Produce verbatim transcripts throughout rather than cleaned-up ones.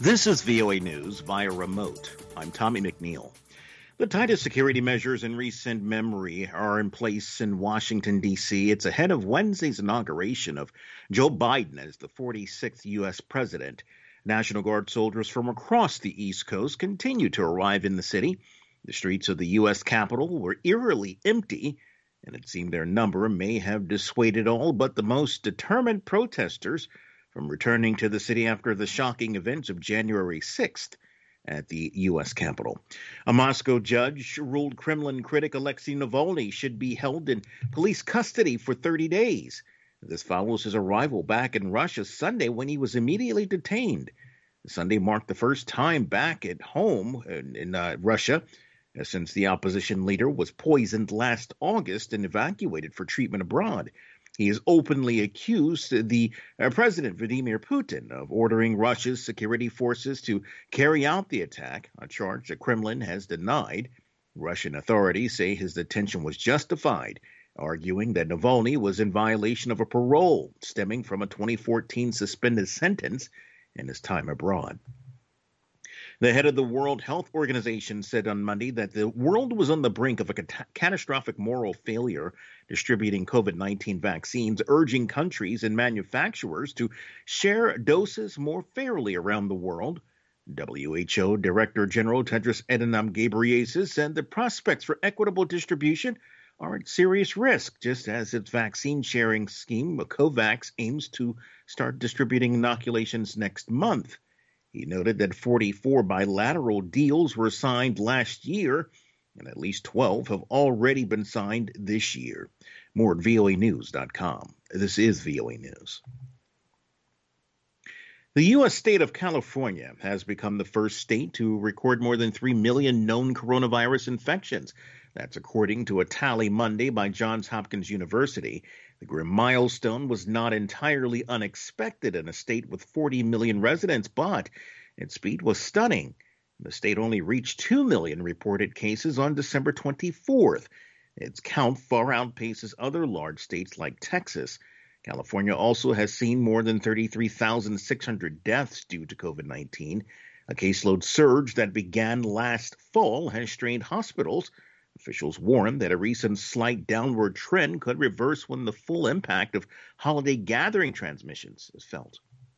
This is V O A News via remote. I'm Tommy McNeil. The tightest security measures in recent memory are in place in Washington, D C. It's ahead of Wednesday's inauguration of Joe Biden as the forty-sixth U S president. National Guard soldiers from across the East Coast continue to arrive in the city. The streets of the U S Capitol were eerily empty, and it seemed their number may have dissuaded all but the most determined protesters from returning to the city after the shocking events of January sixth at the U S Capitol. A Moscow judge ruled Kremlin critic Alexei Navalny should be held in police custody for thirty days. This follows his arrival back in Russia Sunday when he was immediately detained. Sunday marked the first time back at home in, in uh, Russia since the opposition leader was poisoned last August and evacuated for treatment abroad. He has openly accused the uh, President Vladimir Putin of ordering Russia's security forces to carry out the attack, a charge the Kremlin has denied. Russian authorities say his detention was justified, arguing that Navalny was in violation of a parole stemming from a twenty fourteen suspended sentence in his time abroad. The head of the World Health Organization said on Monday that the world was on the brink of a cat- catastrophic moral failure distributing COVID nineteen vaccines, urging countries and manufacturers to share doses more fairly around the world. W H O Director General Tedros Adhanom Ghebreyesus said the prospects for equitable distribution are at serious risk, just as its vaccine sharing scheme, COVAX, aims to start distributing inoculations next month. He noted that forty-four bilateral deals were signed last year, and at least twelve have already been signed this year. More at V O A news dot com. This is V O A News. The U S state of California has become the first state to record more than three million known coronavirus infections. That's according to a tally Monday by Johns Hopkins University. The grim milestone was not entirely unexpected in a state with forty million residents, but its speed was stunning. The state only reached two million reported cases on December twenty-fourth. Its count far outpaces other large states like Texas. California also has seen more than thirty-three thousand six hundred deaths due to COVID nineteen. A caseload surge that began last fall has strained hospitals. Officials warn that a recent slight downward trend could reverse when the full impact of holiday gathering transmissions is felt.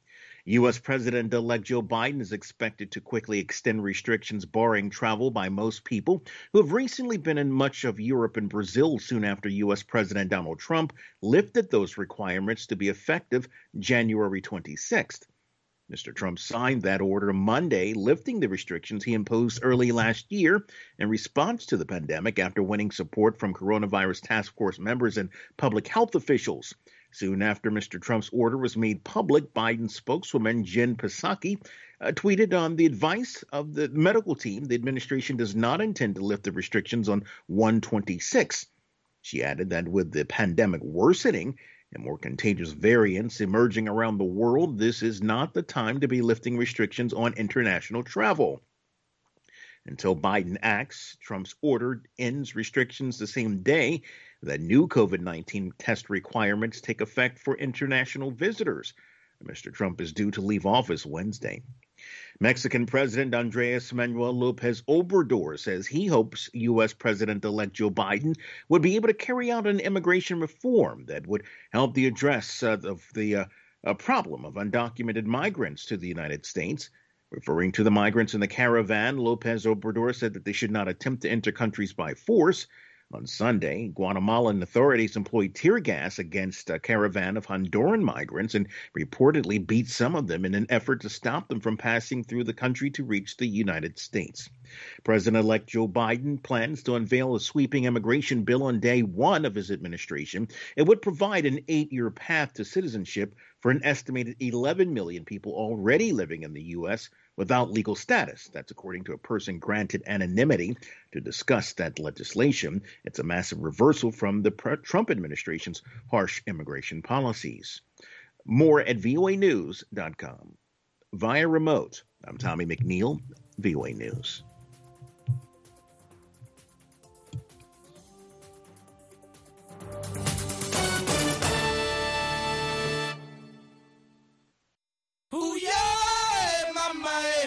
U S. President-elect Joe Biden is expected to quickly extend restrictions barring travel by most people who have recently been in much of Europe and Brazil soon after U S. President Donald Trump lifted those requirements to be effective January twenty-sixth. Mister Trump signed that order Monday, lifting the restrictions he imposed early last year in response to the pandemic after winning support from coronavirus task force members and public health officials. Soon after Mister Trump's order was made public, Biden spokeswoman Jen Psaki uh, tweeted on the advice of the medical team, the administration does not intend to lift the restrictions on one twenty-six. She added that with the pandemic worsening and more contagious variants emerging around the world, this is not the time to be lifting restrictions on international travel. Until Biden acts, Trump's order ends restrictions the same day that new COVID nineteen test requirements take effect for international visitors. Mister Trump is due to leave office Wednesday. Mexican President Andres Manuel Lopez Obrador says he hopes U S. President-elect Joe Biden would be able to carry out an immigration reform that would help the address uh, of the uh, uh, problem of undocumented migrants to the United States. Referring to the migrants in the caravan, Lopez Obrador said that they should not attempt to enter countries by force. On Sunday, Guatemalan authorities employed tear gas against a caravan of Honduran migrants and reportedly beat some of them in an effort to stop them from passing through the country to reach the United States. President-elect Joe Biden plans to unveil a sweeping immigration bill on day one of his administration. It would provide an eight-year path to citizenship for an estimated eleven million people already living in the U S without legal status. That's according to a person granted anonymity to discuss that legislation. It's a massive reversal from the Trump administration's harsh immigration policies. More at V O A news dot com. Via remote, I'm Tommy McNeil, V O A News. Ooh, yeah, mama.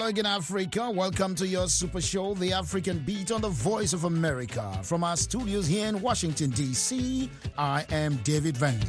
Hello again, Africa. Welcome to your super show, The African Beat on the Voice of America. From our studios here in Washington, D C, I am David Van.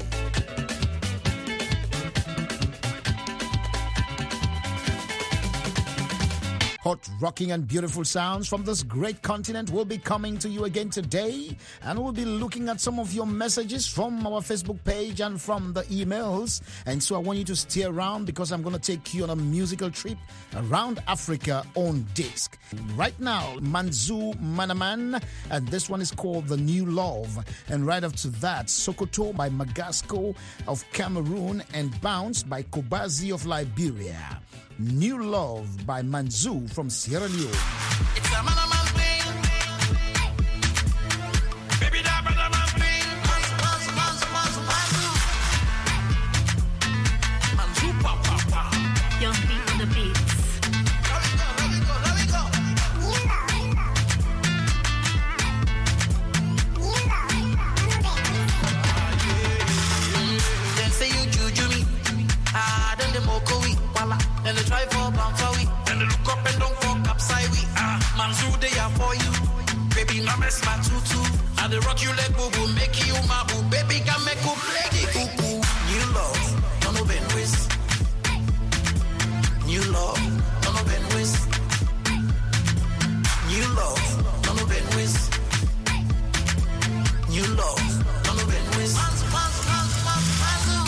Hot, rocking, and beautiful sounds from this great continent will be coming to you again today. And we'll be looking at some of your messages from our Facebook page and from the emails. And so I want you to stay around because I'm going to take you on a musical trip around Africa on disc. Right now, Manzou Manaman, and this one is called The New Love. And right after that, Sokoto by Magasco of Cameroon and Bounce by Kobazi of Liberia. New Love by Manzou from Sierra Leone. It's a man a man thing. Baby, that brother man thing. Manzou, Manzou, Manzou, Manzou, Manzou. Manzou, pa, pa, pa. Young beat on the beats. Let me go, let me go, let me go. Then say you juju me. Ah, then the moko we. Voila. Then they try for bounce for we. Then they look up and don't fuck upside we. Ah, Manzou, they are for you. Baby, now mess my tutu. I the rock you let boo boo, make you my boo. Baby, can make you play the cuckoo. New love, don't know Ben West. New love, don't know Ben West. New love, don't know Ben West. New love, don't know Ben West. Manzou, Manzou, Manzou, Manzou, Manzou.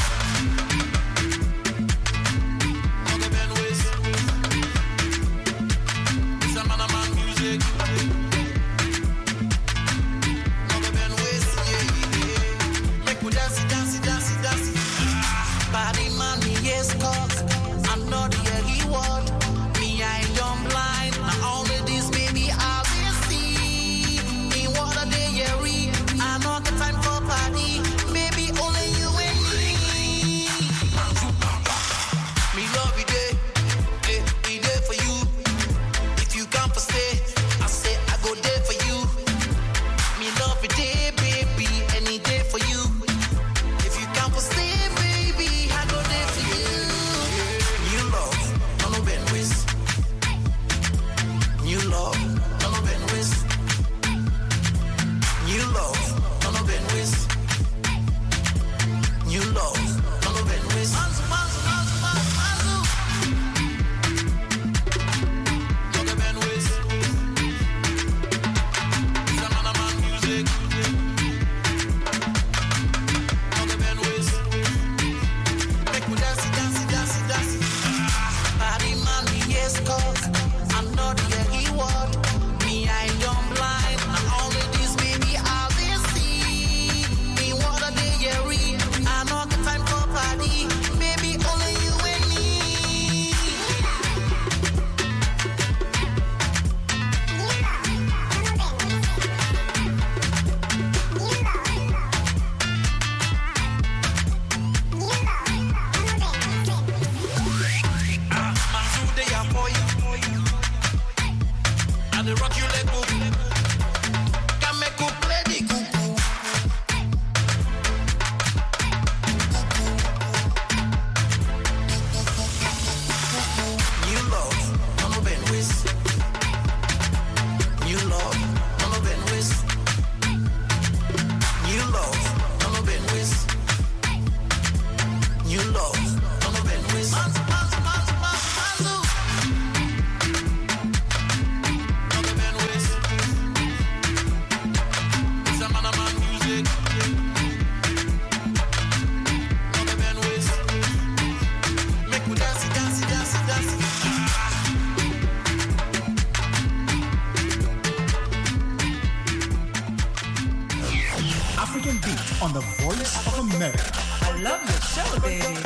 On the Voice of America. I love your show, baby.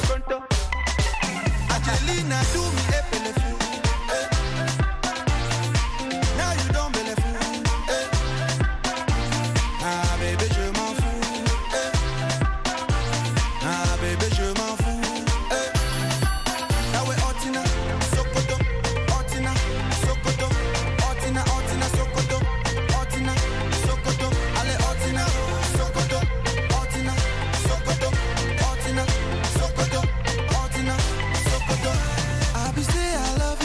Angelina, do me a telephone. Now you don't believe me. Ah, baby, je m'en fous. Ah, baby, je m'en fous. Now we're Otina, Sokoto, Otina, Sokoto, Otina, Otina, Sokoto, Otina, Sokoto, Ale Otina. Sokoto, Otina, Sokoto, Otina, Sokoto, Otina, Sokoto. I be say I love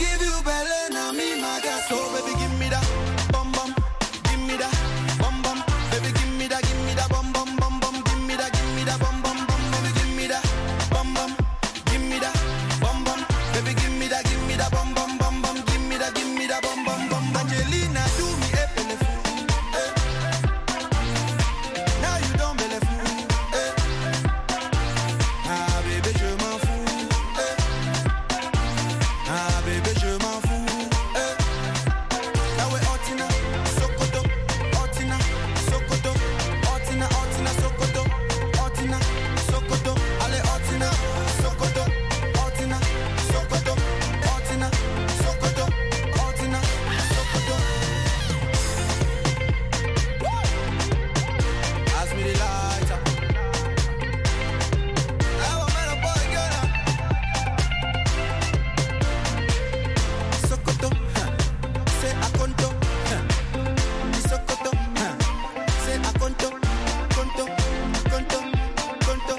give you belly, now me my girl. So baby, give me that bum bum, give me that bum bum. Baby, give me that, give me that bum bum bum bum. Give me that, give me that bum bum bum. Baby, give me that bum bum, give me that bum bum. Baby, give me that, give me that bum bum bum bum. Give me that, give me that bum bum bum. Angelina, do me a telephone. Now you don't believe me. Ah bébé, je m'en fous. Ah bébé, je m'en fous. Now we Otina, Sokoto, Otina, Sokoto, Otina, Otina, Sokoto, Otina, Sokoto, allez Otina, Sokoto, Otina, Sokoto, Otina, Sokoto, Otina, Sokoto. Pass me the lighter. I want me a boy girl. Sokoto, huh. Say a conto, huh. Sokoto, huh. Say a conto, conto, conto, conto.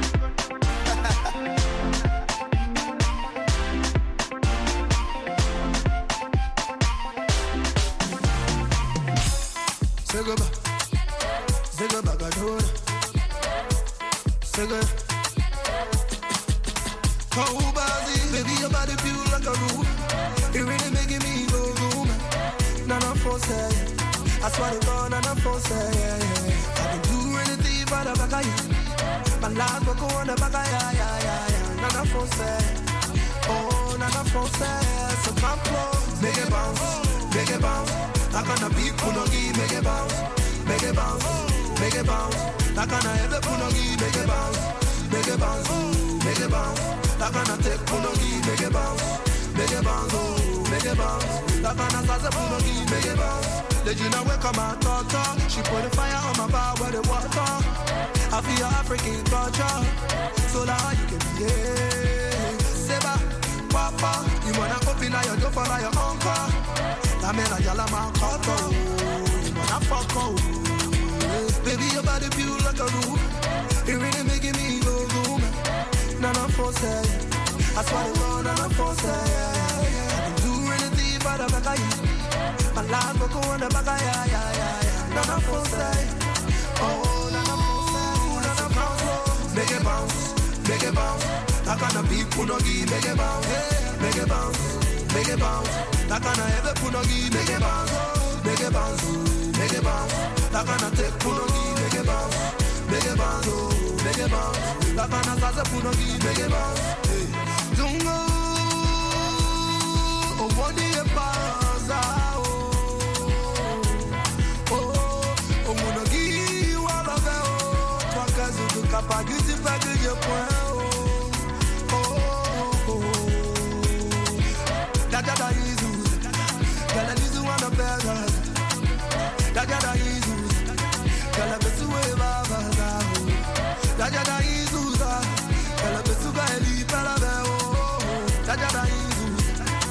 Segaba, Segaba Gadora, Segaba. Oh, Bazi, baby, your body feel like a room. It really making me go room. Nana for say, I swear to God, Nana for say, yeah, yeah. I can do anything but a bagaya. My last will go on the bagaya, yeah, yeah, yeah. Nana for say, oh, Nana for say, so come close, make it bounce, make it bounce. I can't be punogi, make it bounce, make it bounce, make it bounce. I can't ever punogi, make it bounce, make it bounce, make it bounce. I can't take punogi, make it bounce, make it bounce, oh, make it bounce. I can't start punogi, make it bounce. Did you know we come out talk? She put a fire on my bar where the water. I feel African culture, so that you can be yeah. Seba, Papa, you wanna open now your door for your uncle. I mean, I yell at my coco. You wanna fuck oh. Baby, your body feel like a room. It really making me go room. Nana for say, I swear to God, Nana for say. I can do anything but a bagaya. My life will go on the bagaya, yeah, yeah, yeah. Nana for say, oh, Nana for say, Nana for say. Make it bounce, make it bounce. I can't be punogi, make it bounce, make it bounce, make it bounce. I can't ever punogi, make it bounce, make it bounce, make it bounce. I can't take punogi, make it bounce, make it bounce, oh, make it bounce. I can't start punogi, make it bounce. Dungo, oh, what do you pass? Oh, oh, oh, punogi, what of it? Oh, toi qu'est-ce que tu capable de faire que je point? Oh, oh, oh. Da da da Jesus, gala Jesus wanna better. Da da da Jesus, gala besu we baba zao. Da da da Jesus, gala besu ga eli pala be oh. Da da da Jesus,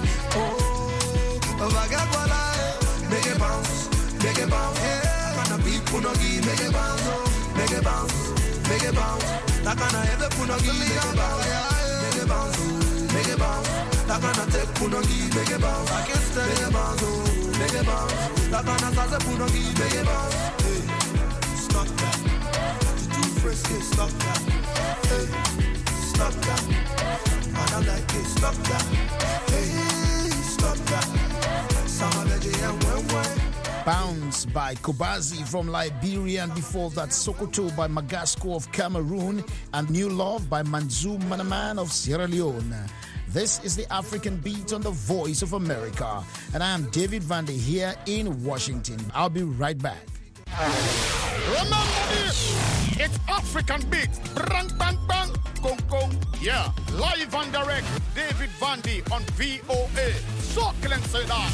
oh, vaga kwala, make it bounce, make it bounce. Kana be punogi, make it bounce, oh, make it bounce, make it bounce. Na kana ever punogi, make it bounce, make it bounce, make it bounce. La canna take punogi, make it bounce. I can't stay, make it bounce, oh, make it bounce. La canna start punogi, make it bounce. Hey, stop that. You too frisky, stop that. Hey, stop that. I don't like it, stop that. Hey, stop that. Sama veggie and when when. Bounce by Kobazi from Liberia, and before that Sokoto by Magasco of Cameroon, and New Love by Manzou Manaman of Sierra Leone. This is the African Beat on the Voice of America, and I am David Vandy here in Washington. I'll be right back. Remember this, it's African Beat. Bang, bang, bang, gong, gong. Yeah, live and direct, David Vandy on V O A. So, can say that.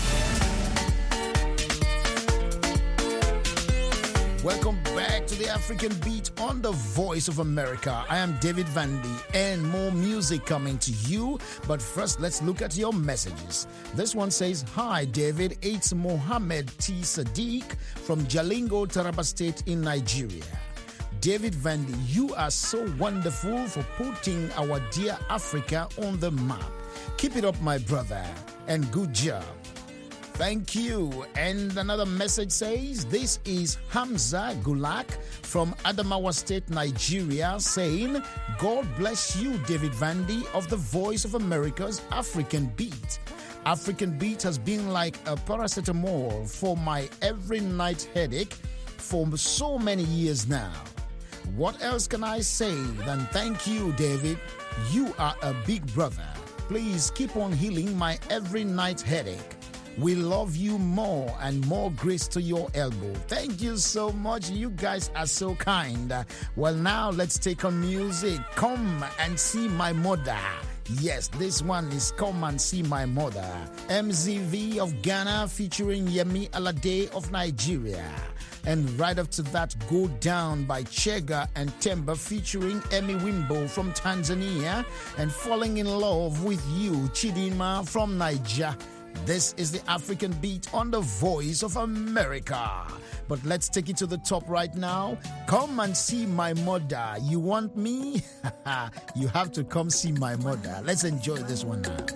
Welcome back to the African Beat on the Voice of America. I am David Vandy, and more music coming to you. But first, let's look at your messages. This one says, "Hi, David. It's Mohammed T. Sadiq from Jalingo, Taraba State in Nigeria. David Vandy, you are so wonderful for putting our dear Africa on the map. Keep it up, my brother. and good job. Thank you. And another message says, this is Hamza Gulak from Adamawa State, Nigeria, saying, God bless you, David Vandy of the Voice of America's African Beat. African Beat has been like a paracetamol for my every night headache for so many years now. What else can I say than thank you, David? You are a big brother. Please keep on healing my every night headache. We love you more and more grace to your elbow. Thank you so much. You guys are so kind. Well, now let's take on music. Come and see my mother. Yes, this one is Come and See My Mother. M Z V of Ghana featuring Yemi Alade of Nigeria. And right after that, Go Down by Chega and Temba featuring Emmy Wimbo from Tanzania. And Falling in Love with You, Chidinma from Nigeria. This is the African Beat on the Voice of America. But let's take it to the top right now. Come and see my mother. You want me? You have to come see my mother. Let's enjoy this one now.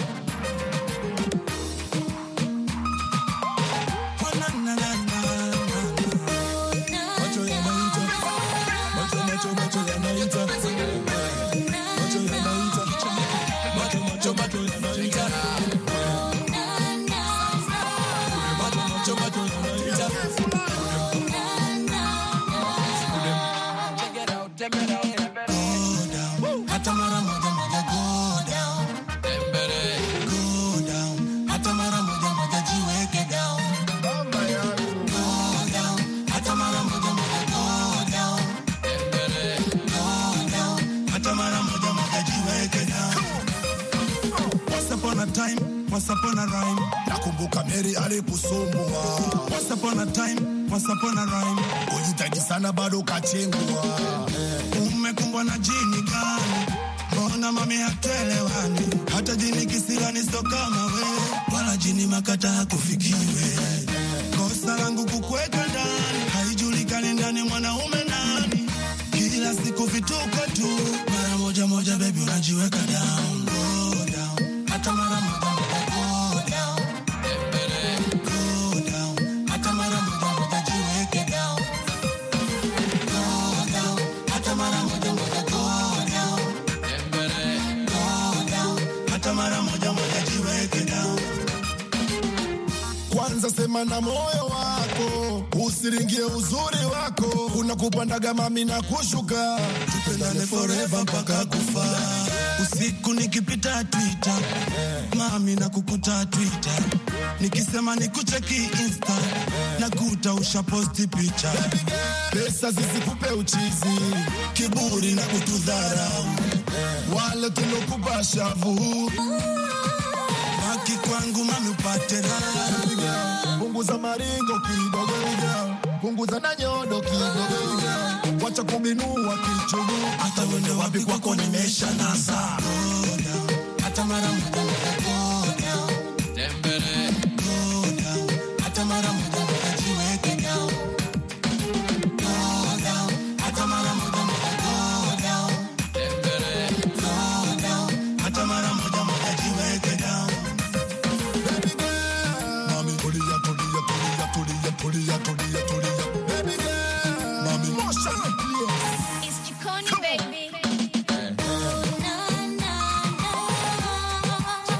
na na na once upon a rhyme. Nakumbuka Mary aliposumbua. Once upon a time, once upon a rhyme. Ulitaji sana bado kachengua. Umekumbwa na jini gani? Mbona mami hatuelewani? Hata jini kisirani sio kama we, wala jini makata hakufikiwe. Kosa langu kukuweka ndani, haijulikani ndani mwanaume nani. Kila siku vituko tu, mara moja moja baby unajiweka down, go down. Hata mara moja moja go down, go down. Hata mara moja moja jiweke down, go down. Hata mara moja moja go down, go down. Hata mara moja moja jiweke down. Kwanza sema na moyo wako, usiringie uzuri wako. Unakupandaga mami na kushuka, tupendane forever mpaka kufa. Usiku nikipita Twitter, mami na kukuta Twitter. Nikisema nikucheki Insta, nakuta usha posti picha. Pesa zisikupe uchizi, kiburi na kutudharau. Wale tulokupa shavu, baki kwangu mami upate raha. Punguza maringo kidogo, punguza na nyodo kidogo. Wacha kubinua kichugu, hata wende wapi kwako nimesha nasa. Hata mara moja moja go down, tembele go down. Hata mara moja moja jiweke down, go down. Hata mara moja moja go down, tembele go down. Hata mara moja moja jiweke down. Baby girl, mami tulia tulia tulia tulia tulia tulia tulia. Baby girl, mami motion please. It's Chiconi, baby. Na, na, na.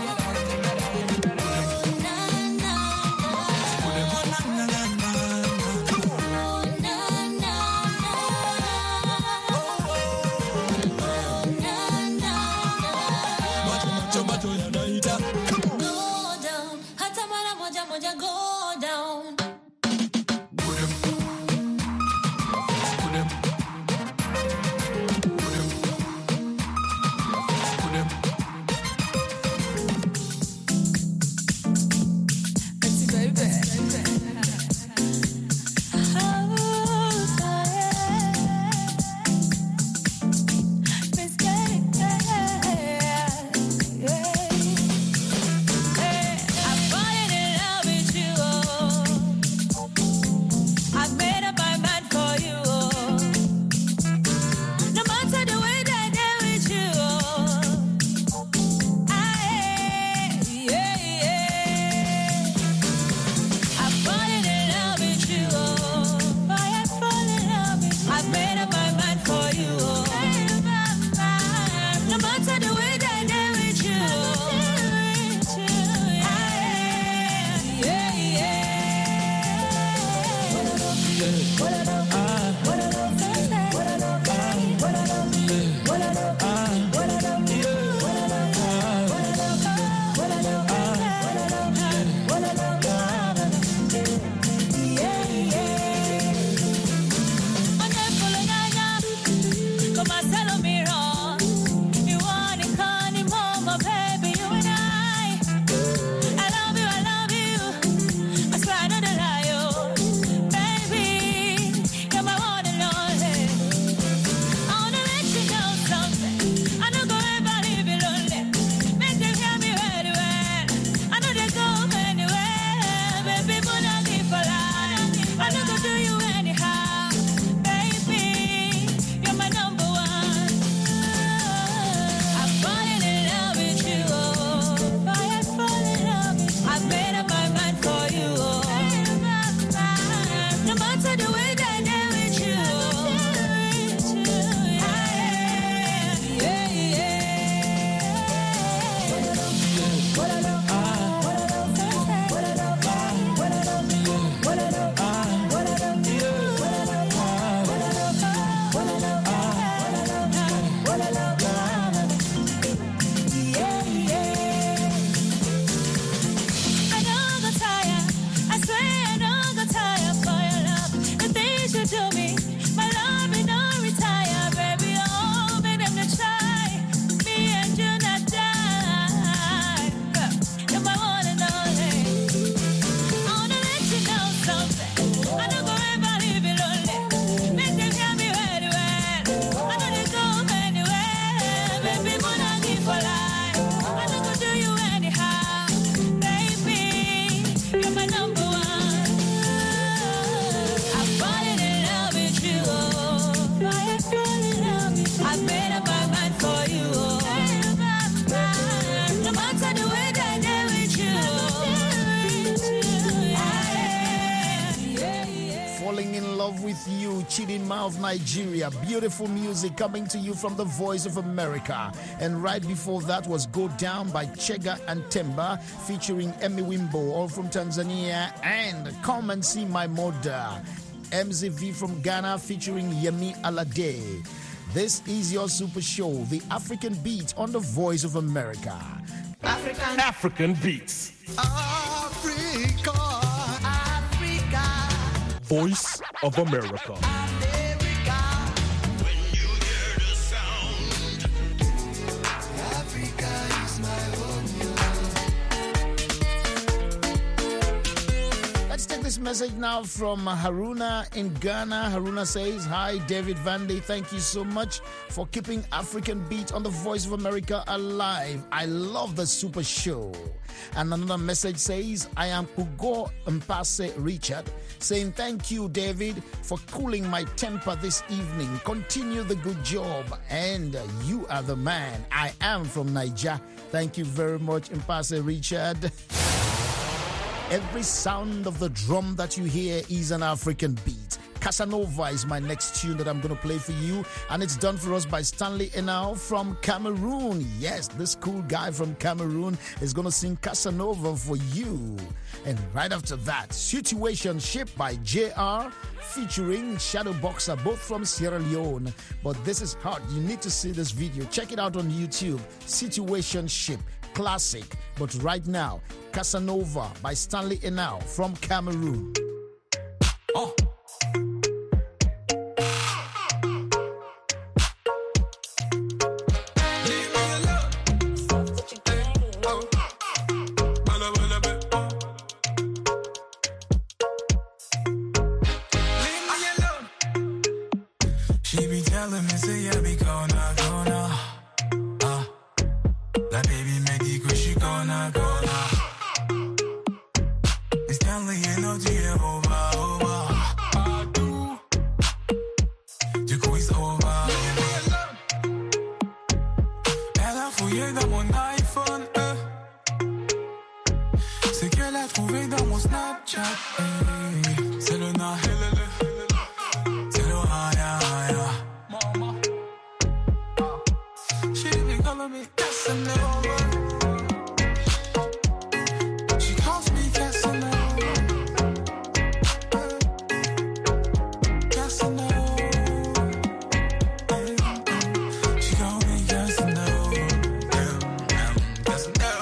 love with you, Chidinma of Nigeria. Beautiful music coming to you from the Voice of America. And right before that was Go Down by Chega and Temba featuring Emmy Wimbo, all from Tanzania, and Come and See My Mother, M Z V from Ghana featuring Yemi Alade. This is your super show, the African Beat on the Voice of America. African, African Beats. Africa. Africa. Voice of America. America. When you hear the sound, Africa is my home. Let's take this message now from Haruna in Ghana. Haruna says, hi, David Vandy. Thank you so much for keeping African Beat on the Voice of America alive. I love the super show. And another message says, I am Ugo Mpase Richard, saying thank you, David, for cooling my temper this evening. Continue the good job. And you are the man. I am from Niger. Thank you very much, Mpase Richard. Every sound of the drum that you hear is an African beat. Casanova is my next tune that I'm going to play for you, and it's done for us by Stanley Enau from Cameroon. Yes, this cool guy from Cameroon is going to sing Casanova for you. And right after that, Situationship by J R featuring Shadow Boxer, both from Sierra Leone. But this is hard. You need to see this video. Check it out on YouTube. Situationship. Classic. But right now, Casanova by Stanley Enau from Cameroon. Oh. She be telling me, say, I be gonna, gonna. Ah, la baby me dit que she gonna, gonna. It's Stanley, you know, tu es over, over. Partout. Du coup, it's over. Elle a fouillé dans mon iPhone, euh. C'est qu'elle a trouvé dans mon Snapchat, eh. C'est le na, c'est le haya, haya. Mama. She be calling me Casanova. She calls me Casanova. Casanova. She calls me Casanova. Casanova.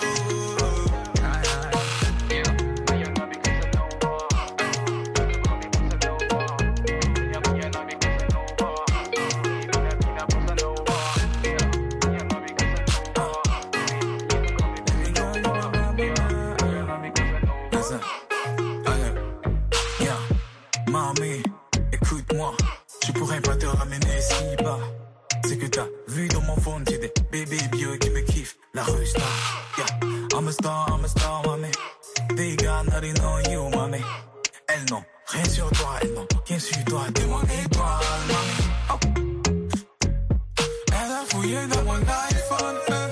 Mamie, écoute-moi, je pourrais pas te ramener si bas. C'est que t'as vu dans mon phone, j'ai des bébés bio qui me kiffent. La rue star, yeah. I'm a star, I'm a star, mamie. They got nothing on you, mamie. Elles n'ont rien sur toi, elles n'ont rien sur toi. T'es mon étoile, mamie. Oh. Elle a fouillé dans mon iPhone, euh.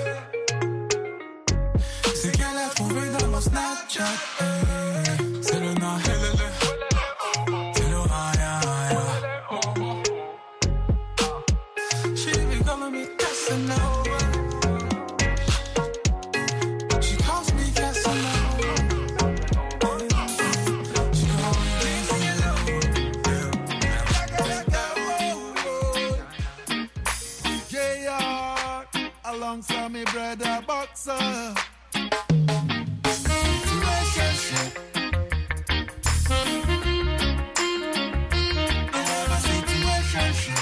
C'est qu'elle a trouvé dans mon Snapchat, euh. C'est le na, c'est le haya, haya. She be calling me Casanova. She calls me Casanova. She calls me J R alongside me brother Boxer. Situationship. I have a situationship.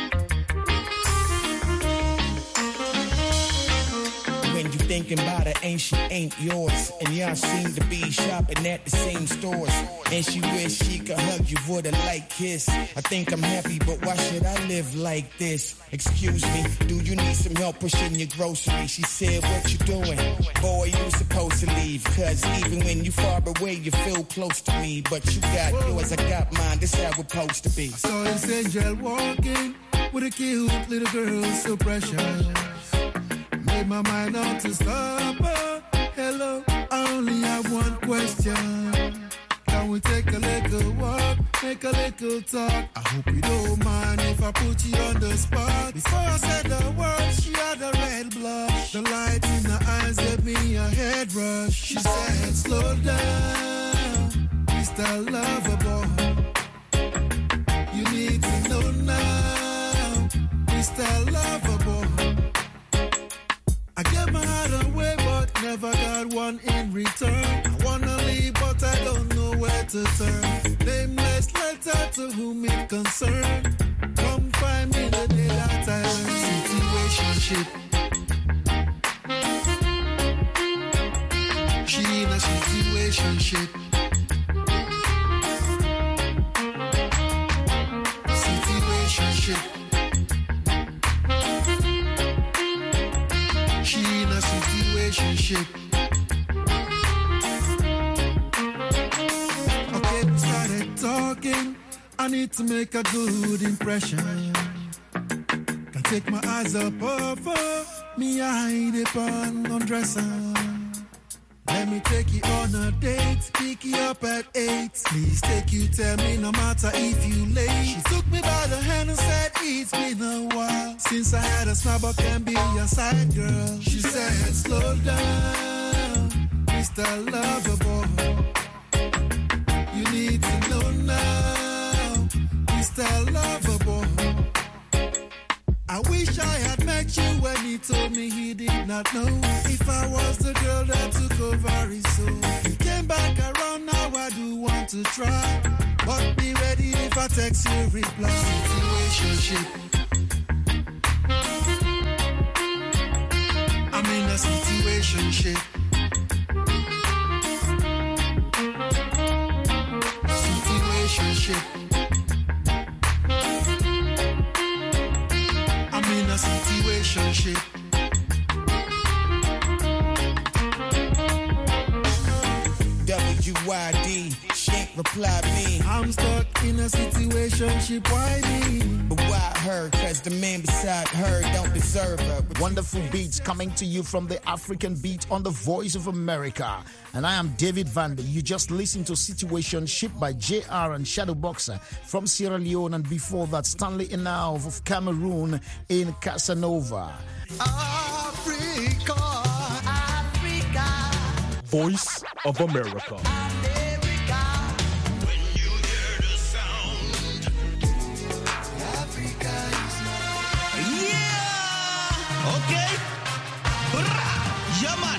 When you thinking about her, ain't she ain't yours. And y'all seem to be shopping at the same stores. And she wish she could hug you for the light kiss. I think I'm happy, but why should I live like this? Excuse me, do you need some help pushing your groceries? She said, what you doing? Boy, you supposed to leave. Cause even when you far away, you feel close to me. But you got yours, I got mine, this how it's supposed to be. I saw this angel walking with a cute little girl, so precious. Made my mind out to stop her. Hello, I only have one question. Can Can we take a little walk, make a little talk? I hope you don't mind if I put you on the spot. Before I said the word, she had a red blush. The light in her eyes gave me a head rush. She said, slow down, Mister Lover Boy. You need to know now, Mister Lover Boy. I gave my heart away, but never got one in return. I wanna leave, but I don't know where to turn. Nameless letter to whom it concerned. Come find me the day that I learned situationship. She in a situationship. Situationship. She in a situationship. Okay, we started talking. I need to make a good impression. Can't take my eyes up over me, I hide it on undressing. Let me take you on a date, pick you up at eight. Please take you, tell me no matter if you late. She took me by the hand and said it's been a while since I had a snub, I can be your side girl. She said slow down, Mister Lover Boy. You need to know now, Mister Lover Boy. I wish I had met you when he told me he did not know if I was the girl that took over his soul. He came back around, now I do want to try, but be ready if I text you reply. Situationship. I'm in a situationship. Situationship. In a situationship. W Y D, she ain't reply me. I'm stuck in a situationship, why me? But why her? Cause the man beside her don't deserve her. Wonderful beats coming to you from the African Beat on the Voice of America. And I am David Vandy. You just listened to Situationship by J R and Shadow Boxer from Sierra Leone, and before that, Stanley Inauv of Cameroon in Casanova. Africa, Africa. Voice of America. America. When you hear the sound, Africa is mine. Yeah, okay. Hurrah, yeah, man.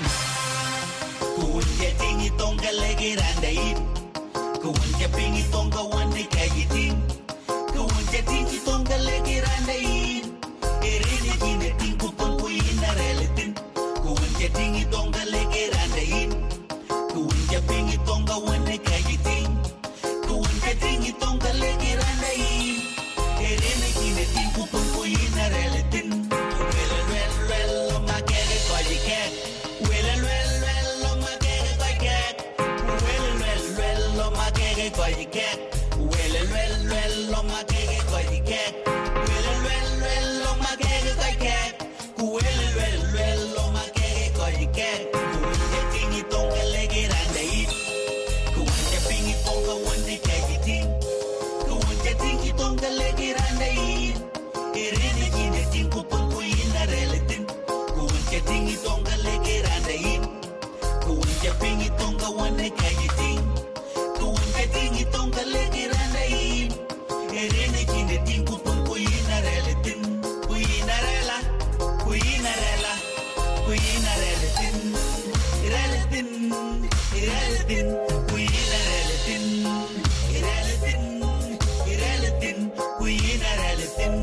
Kuunja tingi tonga legi randai. Kuunja pingi tonga wande kayitin. Kuunja tingi tonga legi randai. Erini kine tingu tongu ina relatin. Kuunja tingi tonga legi randai. Kuunja pingi tonga wande kayitin. Kuunja tingi tonga legi randai. Erini kine tingu tongu ina relatin. Well, well, well, oh my God, it's all you can. Well, well, well, oh my God, it's all you can. Well, well, well, oh my God, it's all you can. Well, well, well, oh my God, it's all you can. Well, well, well, oh my God, it's all you can. Well, well, well, oh my God, it's all you can. Kuunja tingi tonga legi randai. Kuunja pingi tonga wande kayitin. Kuunja tingi tonga legi randai. Erini kine tingu tongu ina relatin. Kuunja tingi tonga legi randai. Kuunja pingi tonga wande kayitin. Kuunja tingi tonga legi randai. Erini kine tingu tongu ina relatin. Kuina rela, kuina rela, kuina relatin. Relatin, relatin, kuina relatin. Relatin, relatin, kuina relatin.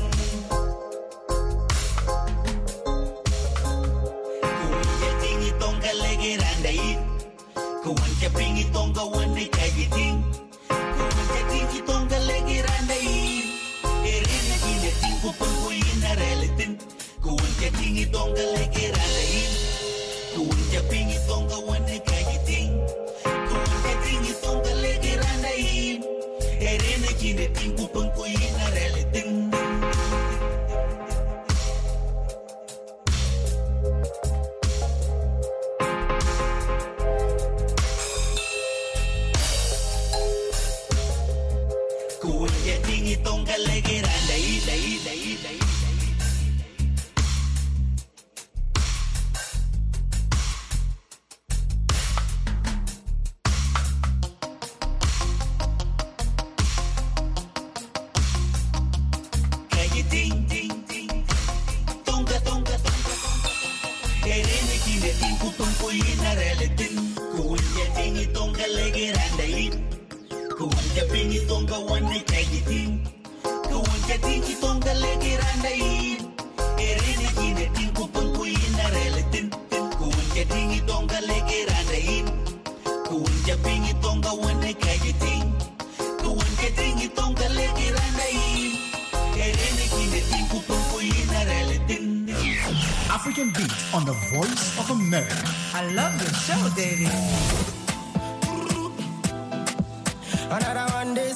Kuunja tingi tonga legi randai. Kuunja pingi tonga wande kayitin. Kuunja tingi tonga legi randai. Erini kine tingu tongu ina relatin. Kuunja tingi tonga legi randai. Kuunja pingi tonga wande kayitin. Kuunja tingi tonga legi randai. Erini kine tingu tongu ina relatin. Kuya tingi tonga legi randa ida ida ida ida. Kaya ting ting ting tonga tonga tonga erene kine ting kutong kuina relatin kuya tingi tonga legi randa ida. Kuwanja pingi tonga wane kagi ting Kuwanja tingi tonga legi randa in Erene kine ting kupang kuina relatin Kuwanja tingi tonga legi randa in Kuwanja pingi tonga wane kagi ting Kuwanja tingi tonga legi randa in Erene kine ting kupang kuina relatin. African Beat on the Voice of America. I love your show, Davey. Another one this.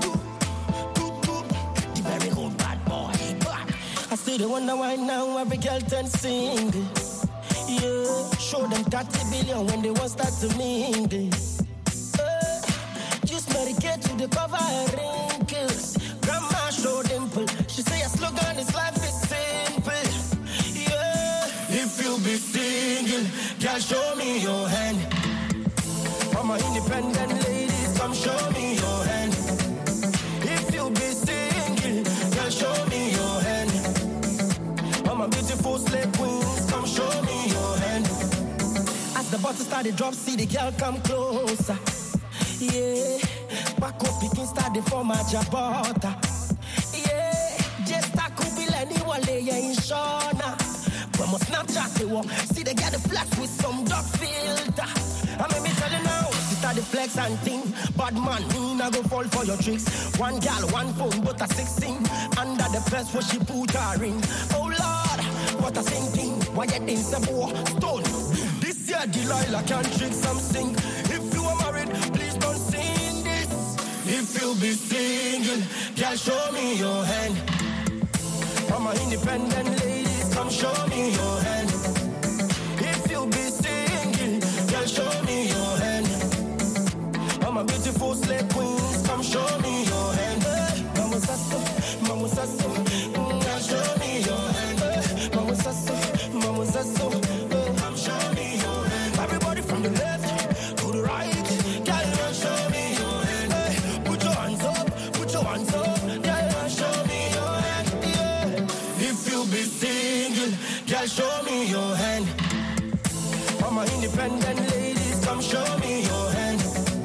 The very old bad boy. I see the wonder why now every girl turn sing this. Yeah, show them thirty billion when they want start to mean this. Uh, just medicate to the cover her wrinkles. Grandma show dimple. She say a slogan is life is simple. Yeah, if you be single, girl show me your hand. I'm an independent lady. Come show me your hand. If you be single, girl, show me your hand. I'm a beautiful slave queen. Come show me your hand. As the bottle started drop, see the girl come closer. Yeah, back up, picking started for my jabota. Yeah, just a couple anyone lay in Shona. But my Snapchat they walk. See they get the flash with some dark filter. I mean me tell you now. The flex and thing, bad man, me nah go fall for your tricks. One gal, one phone, but a sixteen. Under the press where she put her ring. Oh Lord, what a thinking. Why you think the boy stone? This year Delilah can trick something. If you are married, please don't sing this. If you be single, girl, show me your hand. I'm an independent lady, come show me your hand. If you be single, girl, show me your hand. I'm a beautiful slave queen. Come show me your hand. Mama sasso, mama sasso. Girl, show me your hand. Mama sasso, mama sasso. Come show me your hand. Everybody from the left to the right. Girl, show me your hand. Put your hands up, put your hands up. Girl, show me your hand. Yeah. If you be single, girl, show me your hand. I'm an independent lady. Come show me your hand.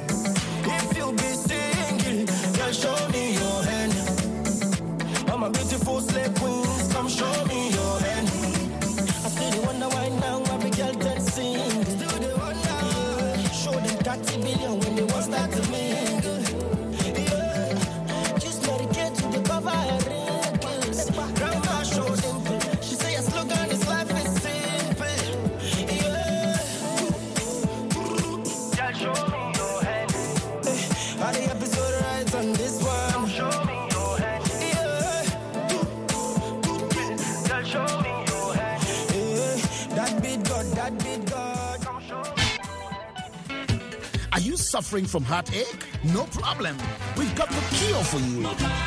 Show me your hand. I'm a beautiful slave queen. Come show me your hand. I still the wonder why now every girl can sing. Still the wonder. Yeah. Show them thirty billion when they want start to mingle. Yeah. Just medicate to the cover her wrinkles. Grandma show dimple. She say a slogan is life is simple. Yeah. Girl, show me your hand. Hey. All the episode right on this one. Show me your hand. Yeah. Girl, show me your hand. Yeah. That beat God, that beat God. Come show me. Are you suffering from heartache? No problem. We've got the cure for you.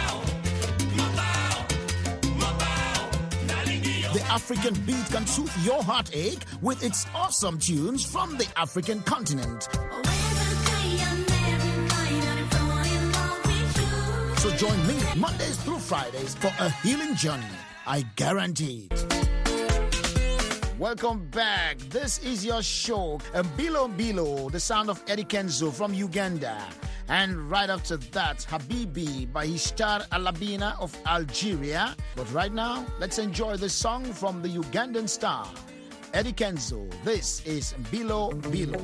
The African Beat can soothe your heartache with its awesome tunes from the African continent. So join me Mondays through Fridays for a healing journey. I guarantee it. Welcome back. This is your show, Bilo Bilo, the sound of Eddie Kenzo from Uganda. And right after that, Habibi by Ishtar Alabina of Algeria. But right now, let's enjoy the song from the Ugandan star, Eddie Kenzo. This is Bilo Bilo.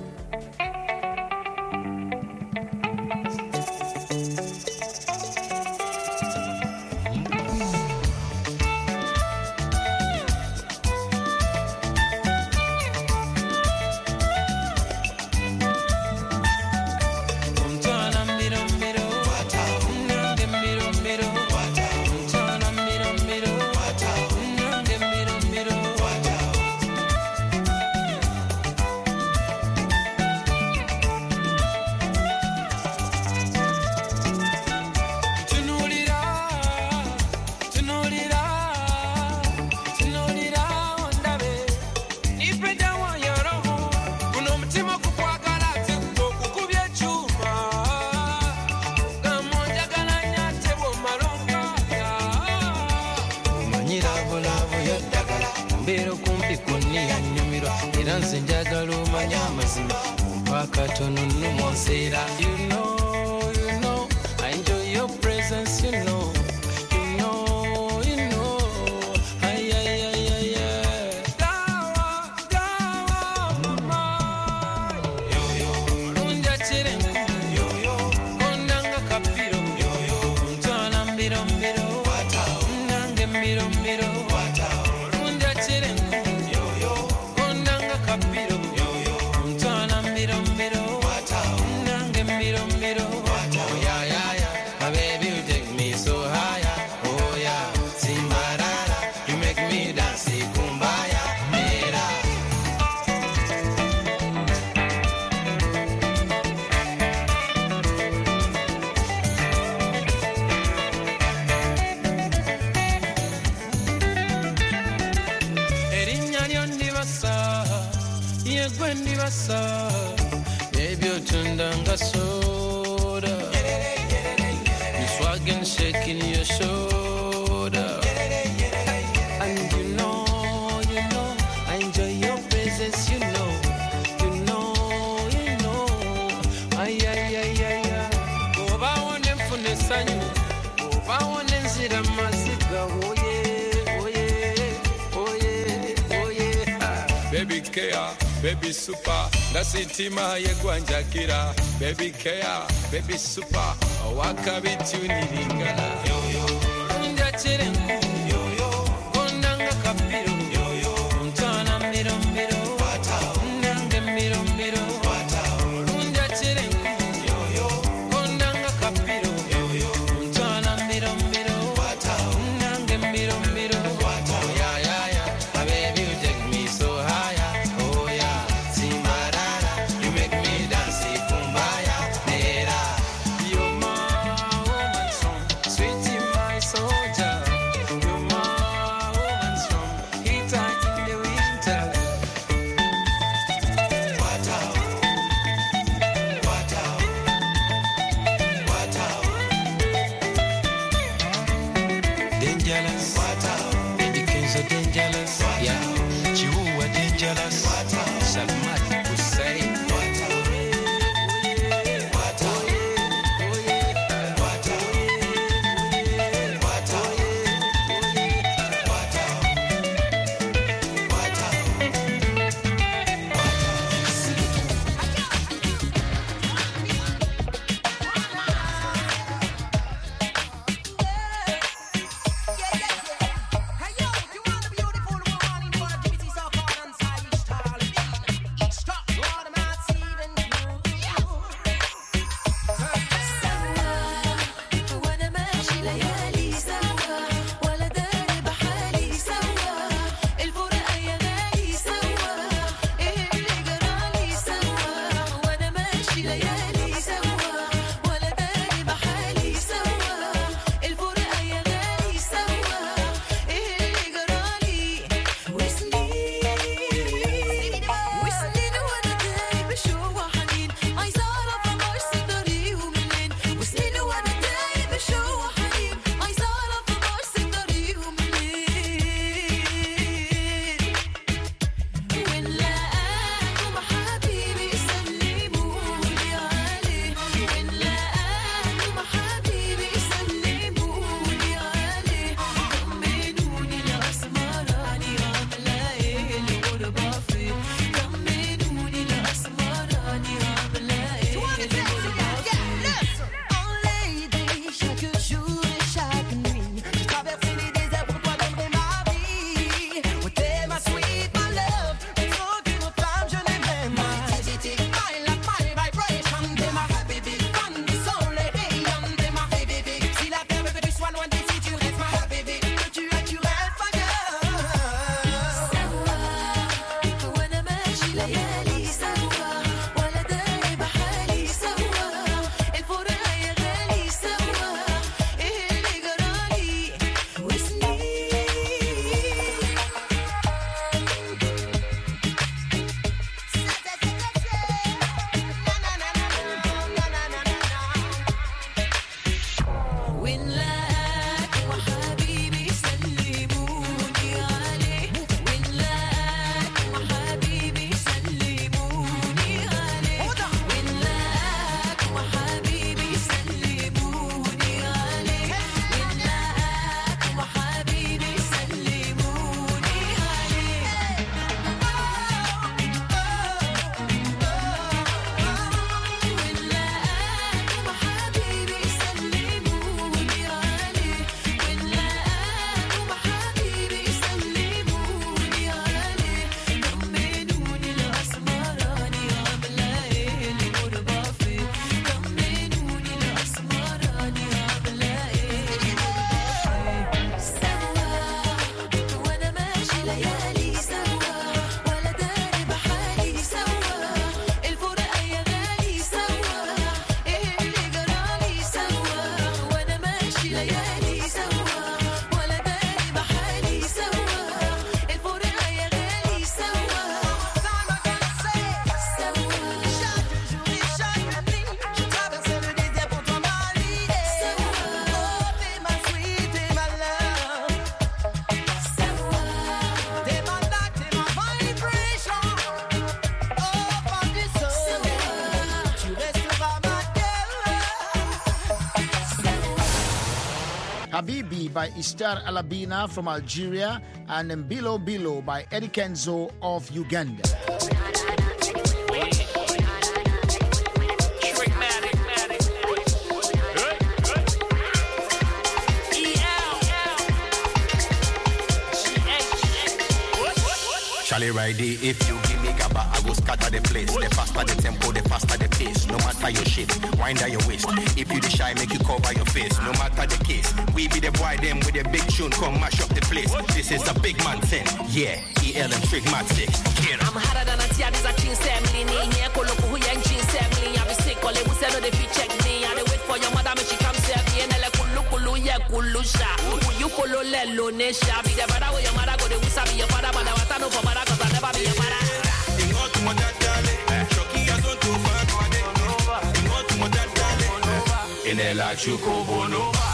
Miro, miro, mbeera kumpi kunniya nnyumirwa era nze njagala omanya amazima mpakatono nnumonseera you know, you know, I enjoy your presence, you know, you know, you know, ay, ay, ay, ay, ay. Dawa, dawa, mama. Yo, yo, lunja chirengu. Yo, yo, kondanga kapiro. Yo, yo, ntwana mbiro mbiro. Watao, nange mbiro mbiro. Watao, lunja chirengu. Yo, yo, kondanga kapiro. Yo, yo, ntwana mbiro mbiro. Watao, nange mbiro mbiro. Watao, yeah, yeah, yeah. My baby, you take me so higher. Oh yeah, Simbarara, you make me dance, kumbaya, mera. Erinnya lyo ndibasa, ye gwe ndibasa, baby otunda nga soda. You swaggin' shaking your shoulder. And you know, you know, I enjoy your presence, you know, you know, you know. Ay, ay, ay, ay, ay. Oba wone nfuna essanyu, oba wone nzira maziga, oh yeah, oh yeah, oh yeah, oh yeah. Ah. Baby care, baby super, ndasitima yegwanjakira. Baby care, baby super, wakabituniringana. Yo yo, Lunja chirengu. Yo yo, kondanga kapiro. Yo yo, ntwana mbiro mbiro. Watao, nange mbiro mbiro. Watao, lunja chirengu. Yo yo, kondanga kapiro. Yo yo, ntwana mbiro mbiro. Watao, nange mbiro mbiro. Watao, yeah, yeah, yeah. My baby, you take me so higher. Oh yeah, Simarara, you make me dance, kumbaya, mera. You're my woman song, sweet Habibi by Istar Alabina from Algeria, and Mbilo Bilo by Eddie Kenzo of Uganda. Charlie Ridey, if you give me gaba, I will scatter the place. The faster the tempo, the faster the pace. No matter your shape, wind down your waist. If you the shy, make you cover your face. No matter the case, we be the boy them with a big tune, come mash up the place. This is a big man thing, yeah. E L and Trick Mat Stick. I'm harder than a tia, this a chin family. Here, Koloko, who yang chin family. I be sick, all they will say no, they fit check me. I wait for your mother, when she comes here. And I kulu kulu, yeah, kulusha. Who you kulu lelo nesha? Be the brother where your mother go, they will say your father, but I want to know for mother. Inela chuko bonova.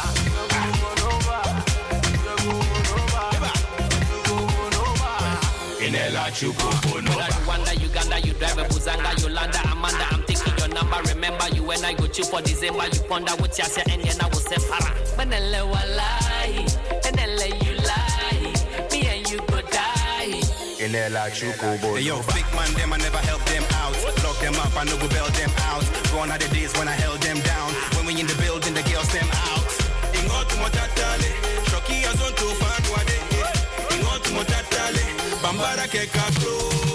Inela chuko bonova. Rwanda, Uganda, you drive a Buzanga, Yolanda, Amanda. I'm taking your number. Remember you when I go chill for December. You ponder what you say and then I will say para. Benele walai, benele you lie. Me and you go die. Inela chuko bonova. Hey, yo, big man, them I never help them out. Lock them up, I no go bail them out. Gone are the days when I held them down. When we in the building, the girls them out. Ingo to motatale, shoki azon to fanwade. Ingo to motatale, bambara ke kaklo.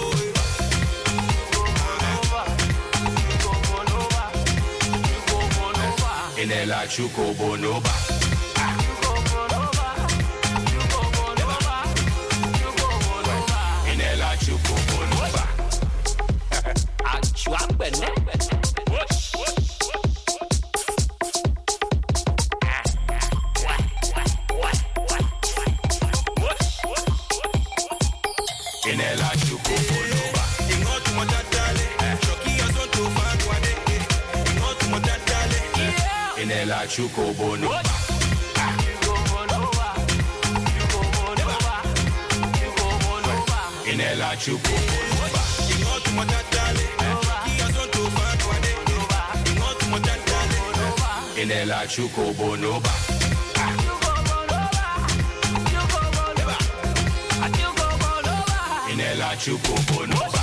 Inela chuko bonoba. Inela chuko bonoba. Chuambene. Inela chuko bonoba. Ingo to motatale, shoki azon to fanwade. Ingo to motatale, inela chuko bonoba. Inela chuko bonoba. Ingo to motatale, shoki azon to fanwade. Ingo to motatale, inela chuko bonoba. Inela chuko bonoba.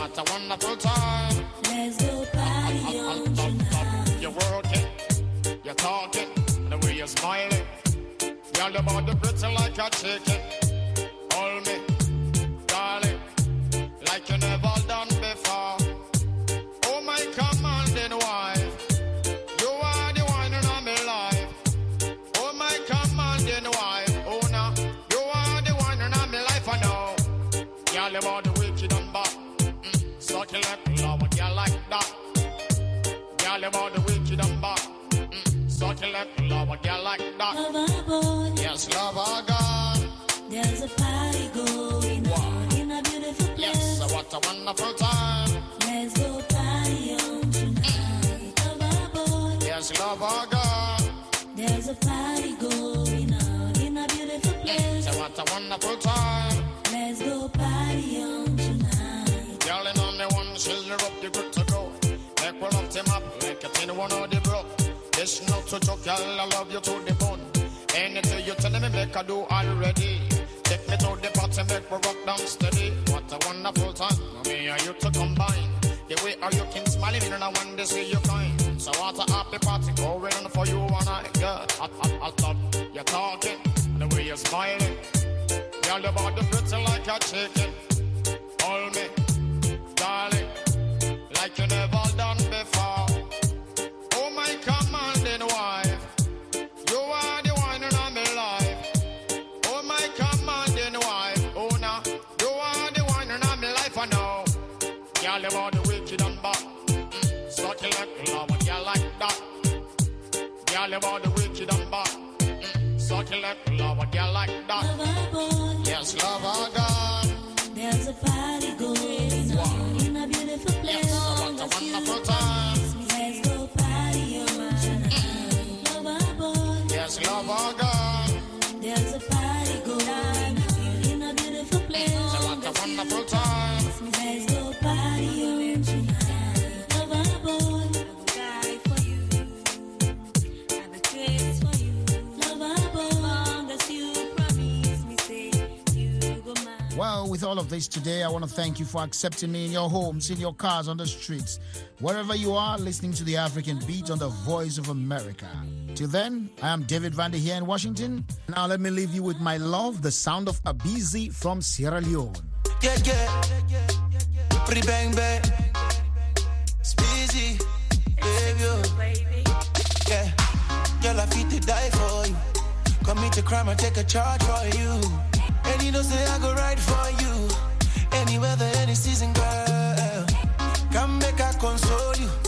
what a wonderful time. Let's go party on tonight. You're working, you're talking, the way you're smiling. Girl, your body pretty like a chicken. Hold me, darling, like you never done before. Oh my commanding wife, you are the one in my life. Oh my commanding wife, oh no, you are the one in my life. I know. Girl, your body wicked and bad. Mm, succulent, love a girl like that. Girl, your body wicked and bad. Mm, succulent, love a girl like that. Lover boy, yes, lover God. There's a party going wow. on in a beautiful place. Yes, so what a wonderful time. Let's go party on tonight. Mm. Lover boy, yes, lover God. There's a party going on in a beautiful place. So what a wonderful time. Let's go party on tonight. Girl, in on the one, she'll up, you good to go. Make one up them up, like a tin one of the broke. This not to joke, girl, I love you to the bone. Anything you tell me, make I do already. Take me to the party, make me rock down steady. What a wonderful time, me and you to combine. The way are you can smiling, and I want to see you kind. So what a happy party going on for you and I, girl. I, I, I thought you're talking, the way you're smiling. Girl, your body pretty like a chicken. Hold me, darling, like you never done before. Oh my commanding wife, you are the one in my life. Oh my commanding wife, oh no, you are the one in my life. I know. Girl, your body wicked and bad. Mm, succulent, love a girl like that. Girl, your body wicked and bad. Mm, succulent, love a girl like that. Lover boy, yes, lover God. There's a party going on in a beautiful place. Yes, what a wonderful time. Let's go party on tonight. Lover boy, yes, lover God. There's a party going on in a beautiful place. So what a wonderful time. Let's go party on tonight. Lover boy, die for you. Have a kiss for you. Lover boy, long as you promise me, say you go mine. Well, with all of this today, I want to thank you for accepting me in your homes, in your cars, on the streets, wherever you are, listening to the African Beat on the Voice of America. Till then, I am David Vandy here in Washington. Now let me leave you with my love, the sound of Abizi from Sierra Leone. Yeah, yeah. Pretty bang bang. Speezy. Baby. Yeah. Girl, I fit to die for you. Commit a crime and take a charge for you. And you know say I go right for you. Any weather, any season, girl. Come make I console you.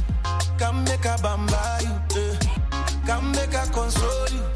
Come make I bamba you. Uh. Come make I console you.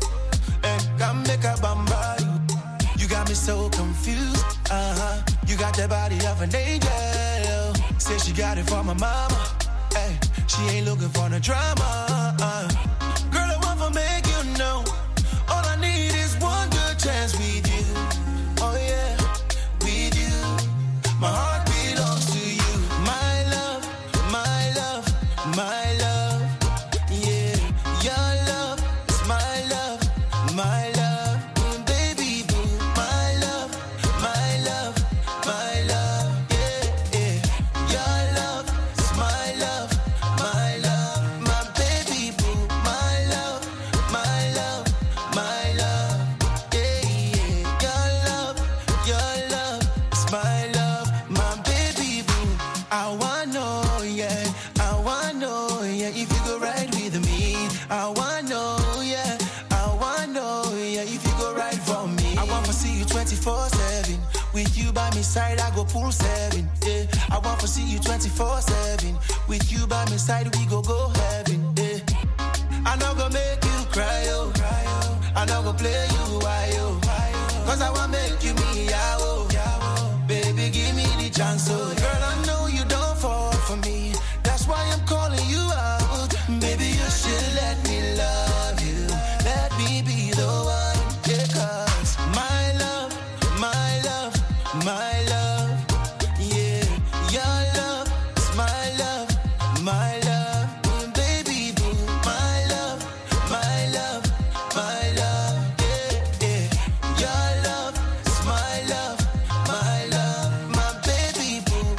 And come make I bamba you. You got me so confused. Uh-huh. You got the body of an angel. Say she got it for my mama. Hey, she ain't looking for no drama. Uh. Girl, I want to make you know. All I need is one good chance with you. Oh yeah, with you. My heart belongs to you. My love, my love, my love. Yeah, your love is my love, my love. Mm, baby boo, my love, my love, my love. Yeah, yeah. Your love is my love, my love. My baby boo, my love, my love, my love. Yeah, yeah. Your love, your love is my love, my baby boo. I wanna know, yeah, I wanna know, yeah, if you go right with me. I wanna know, yeah, I wanna know, yeah, if you go right for me. I want to see you twenty-four seven. With you by my side, I go pool seven. Yeah, I want to see you twenty-four seven. With you by my side, we go go heaven. Yeah, I not gonna make you cry, oh, I not gonna play you, why, oh, cause I wanna make you me, yeah, oh, baby, give me the chance, oh, girl, I know you don't fall for me. That's why I'm calling you out. Baby, you should let me love you. Let me be the one. Yeah, cause my love, my love, my love. Yeah, your love is my love, my love. Mm, baby boo, my love, my love, my love. Yeah, yeah. Your love is my love, my love. My baby boo,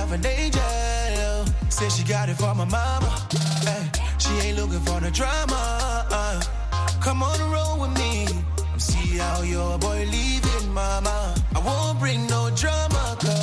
of an angel. Said she got it from my mama. Hey, she ain't looking for the drama. Uh, come on and roll with me. See how your boy leaving, mama. I won't bring no drama, cause